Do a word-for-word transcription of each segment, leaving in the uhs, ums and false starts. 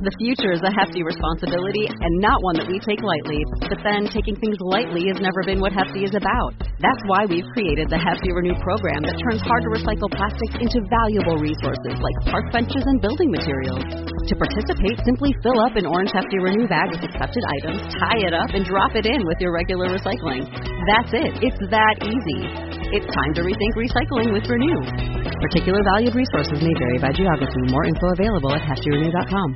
The future is a hefty responsibility and not one that we take lightly. But then, taking things lightly has never been what Hefty is about. That's why we've created the Hefty Renew program that turns hard-to-recycle plastics into valuable resources like park benches and building materials. To participate, simply fill up an orange Hefty Renew bag with accepted items, tie it up, and drop it in with your regular recycling. That's it. It's that easy. It's time to rethink recycling with Renew. Particular valued resources may vary by geography. More info available at hefty renew dot com.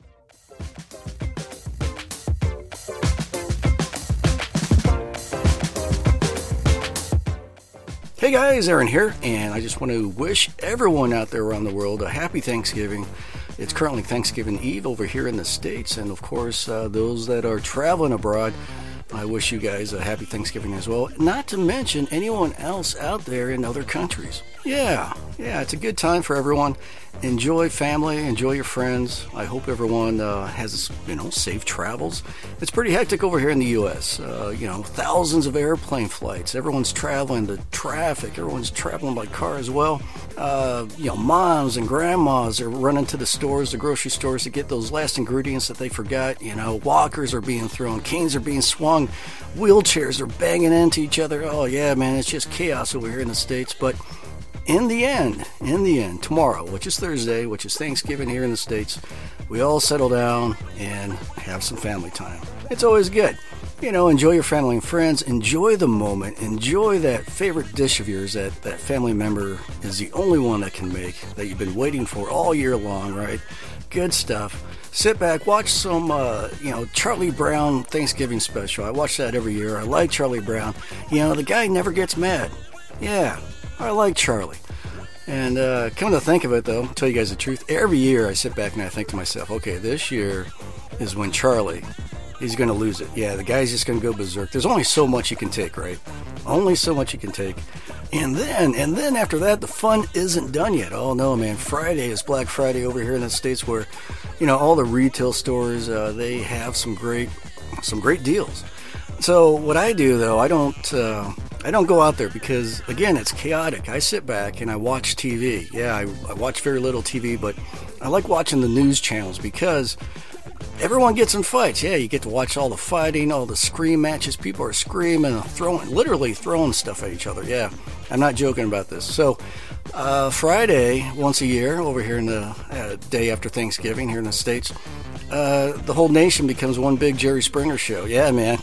Hey guys, Aaron here, and I just want to wish everyone out there around the world a happy Thanksgiving. It's currently Thanksgiving Eve over here in the States, and of course, uh, those that are traveling abroad, I wish you guys a happy Thanksgiving as well. Not to mention anyone else out there in other countries. Yeah, yeah, it's a good time for everyone. Enjoy family, enjoy your friends. I hope everyone uh, has, you know, safe travels. It's pretty hectic over here in the U S Uh, you know, thousands of airplane flights. Everyone's traveling, the traffic. Everyone's traveling by car as well. Uh, you know, moms and grandmas are running to the stores, the grocery stores to get those last ingredients that they forgot. You know, walkers are being thrown, canes are being swung, wheelchairs are banging into each other. Oh yeah, man, it's just chaos over here in the States. But in the end, in the end, tomorrow, which is Thursday, which is Thanksgiving here in the States, we all settle down and have some family time. It's always good. You know, enjoy your family and friends. Enjoy the moment. Enjoy that favorite dish of yours that that family member is the only one that can make, that you've been waiting for all year long, right? Good stuff. Sit back, watch some, uh, you know, Charlie Brown Thanksgiving special. I watch that every year. I like Charlie Brown. You know, the guy never gets mad. Yeah. I like Charlie. And uh, come to think of it, though, I'll tell you guys the truth. Every year I sit back and I think to myself, okay, this year is when Charlie, he's going to lose it. Yeah, the guy's just going to go berserk. There's only so much you can take, right? Only so much you can take. And then, and then after that, the fun isn't done yet. Oh, no, man. Friday is Black Friday over here in the States where, you know, all the retail stores, uh, they have some great, some great deals. So what I do, though, I don't uh, I don't go out there because, again, it's chaotic. I sit back and I watch T V. Yeah, I, I watch very little T V, but I like watching the news channels because everyone gets in fights. Yeah, you get to watch all the fighting, all the scream matches. People are screaming and throwing, literally throwing stuff at each other. Yeah, I'm not joking about this. So uh, Friday, once a year, over here in the uh, day after Thanksgiving here in the States, uh, the whole nation becomes one big Jerry Springer show. Yeah, man.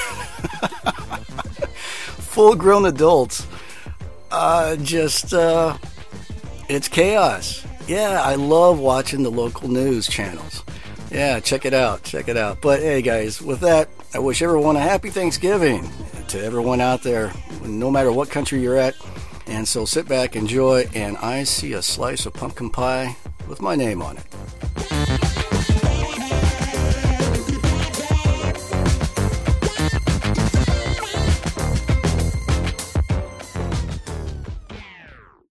Full-grown adults, uh, just, uh, it's chaos. Yeah, I love watching the local news channels. Yeah, check it out, check it out. But hey, guys, with that, I wish everyone a happy Thanksgiving to everyone out there, no matter what country you're at. And so sit back, enjoy, and I see a slice of pumpkin pie with my name on it.